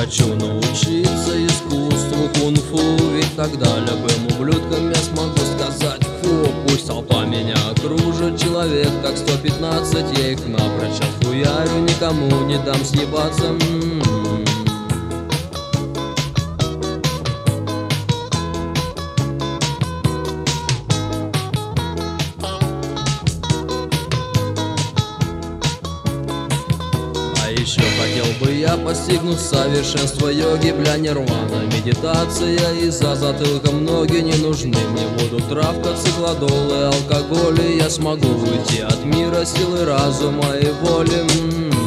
хочу научиться искусству кунг-фу, ведь тогда любым ублюдкам я смогу сказать фу. Пусть толпа меня окружит, человек как 115, я их напрочь отхуярю, никому не дам съебаться. А еще хотел бы я постигнуть совершенство йоги, бля, нирвана, медитация, и за затылком ноги не нужны. Мне будут травка, циклодол и алкоголь, и я смогу уйти от мира силы разума и воли.